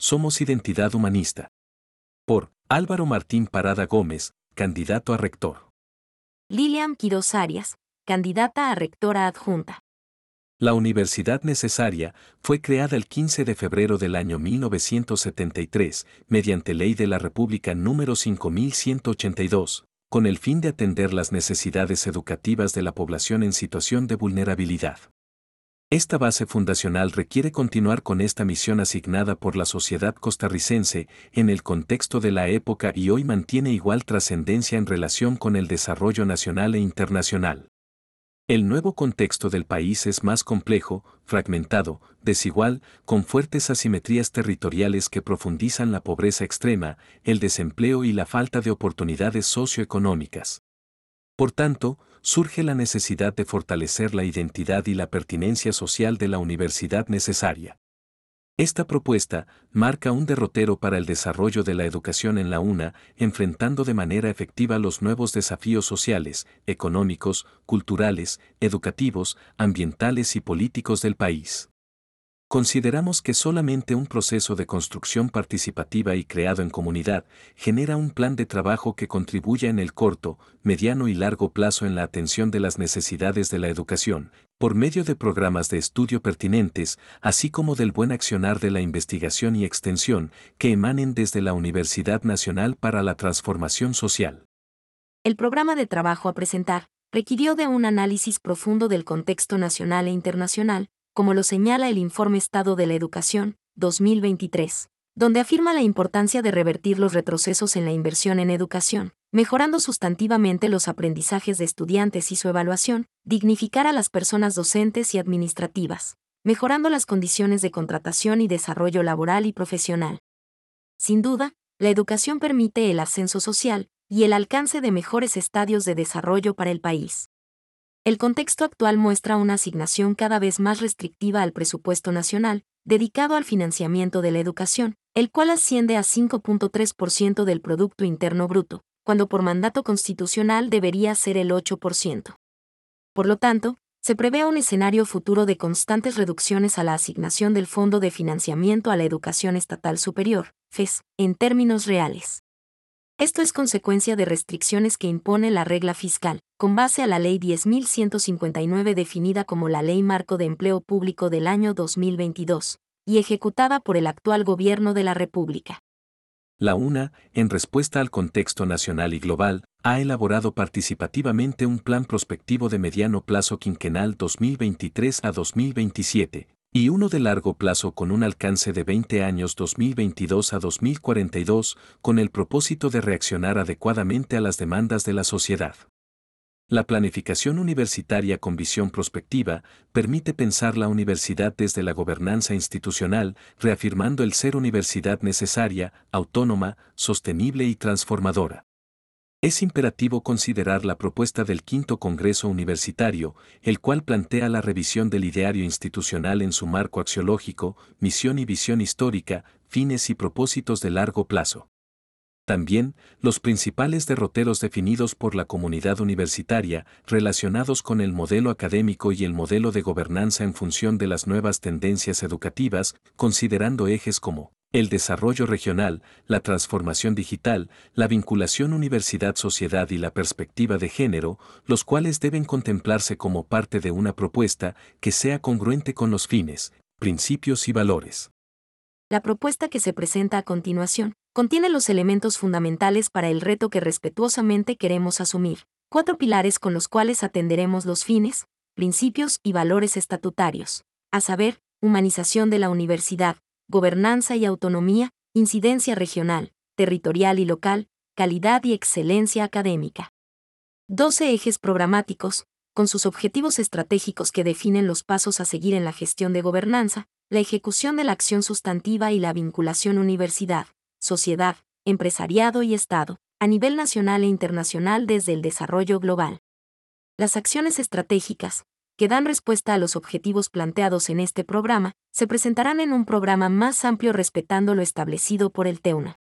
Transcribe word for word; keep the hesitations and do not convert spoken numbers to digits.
Somos Identidad Humanista. Por Álvaro Martín Parada Gómez, candidato a rector. Lilian Quiroz Arias, candidata a rectora adjunta. La Universidad Necesaria fue creada el quince de febrero del año mil novecientos setenta y tres, mediante Ley de la República número cinco mil ciento ochenta y dos, con el fin de atender las necesidades educativas de la población en situación de vulnerabilidad. Esta base fundacional requiere continuar con esta misión asignada por la sociedad costarricense en el contexto de la época y hoy mantiene igual trascendencia en relación con el desarrollo nacional e internacional. El nuevo contexto del país es más complejo, fragmentado, desigual, con fuertes asimetrías territoriales que profundizan la pobreza extrema, el desempleo y la falta de oportunidades socioeconómicas. Por tanto, surge la necesidad de fortalecer la identidad y la pertinencia social de la Universidad Necesaria. Esta propuesta marca un derrotero para el desarrollo de la educación en la UNA, enfrentando de manera efectiva los nuevos desafíos sociales, económicos, culturales, educativos, ambientales y políticos del país. Consideramos que solamente un proceso de construcción participativa y creado en comunidad genera un plan de trabajo que contribuya en el corto, mediano y largo plazo en la atención de las necesidades de la educación, por medio de programas de estudio pertinentes, así como del buen accionar de la investigación y extensión que emanen desde la Universidad Nacional para la Transformación Social. El programa de trabajo a presentar requirió de un análisis profundo del contexto nacional e internacional, como lo señala el Informe Estado de la Educación, dos mil veintitrés, donde afirma la importancia de revertir los retrocesos en la inversión en educación, mejorando sustantivamente los aprendizajes de estudiantes y su evaluación, dignificar a las personas docentes y administrativas, mejorando las condiciones de contratación y desarrollo laboral y profesional. Sin duda, la educación permite el ascenso social y el alcance de mejores estadios de desarrollo para el país. El contexto actual muestra una asignación cada vez más restrictiva al presupuesto nacional, dedicado al financiamiento de la educación, el cual asciende a cinco punto tres por ciento del Producto Interno Bruto, cuando por mandato constitucional debería ser el ocho por ciento. Por lo tanto, se prevé un escenario futuro de constantes reducciones a la asignación del Fondo de Financiamiento a la Educación Estatal Superior, F E S, en términos reales. Esto es consecuencia de restricciones que impone la regla fiscal, con base a la Ley diez mil ciento cincuenta y nueve definida como la Ley Marco de Empleo Público del año dos mil veintidós, y ejecutada por el actual Gobierno de la República. La UNA, en respuesta al contexto nacional y global, ha elaborado participativamente un plan prospectivo de mediano plazo quinquenal dos mil veintitrés a dos mil veintisiete, y uno de largo plazo con un alcance de veinte años dos mil veintidós a dos mil cuarenta y dos, con el propósito de reaccionar adecuadamente a las demandas de la sociedad. La planificación universitaria con visión prospectiva permite pensar la universidad desde la gobernanza institucional, reafirmando el ser universidad necesaria, autónoma, sostenible y transformadora. Es imperativo considerar la propuesta del Quinto Congreso Universitario, el cual plantea la revisión del ideario institucional en su marco axiológico, misión y visión histórica, fines y propósitos de largo plazo. También, los principales derroteros definidos por la comunidad universitaria, relacionados con el modelo académico y el modelo de gobernanza en función de las nuevas tendencias educativas, considerando ejes como el desarrollo regional, la transformación digital, la vinculación universidad-sociedad y la perspectiva de género, los cuales deben contemplarse como parte de una propuesta que sea congruente con los fines, principios y valores. La propuesta que se presenta a continuación contiene los elementos fundamentales para el reto que respetuosamente queremos asumir, cuatro pilares con los cuales atenderemos los fines, principios y valores estatutarios, a saber, humanización de la universidad, gobernanza y autonomía, incidencia regional, territorial y local, calidad y excelencia académica. doce ejes programáticos, con sus objetivos estratégicos que definen los pasos a seguir en la gestión de gobernanza, la ejecución de la acción sustantiva y la vinculación universidad, sociedad, empresariado y Estado, a nivel nacional e internacional desde el desarrollo global. Las acciones estratégicas, que dan respuesta a los objetivos planteados en este programa, se presentarán en un programa más amplio respetando lo establecido por el TEUNA.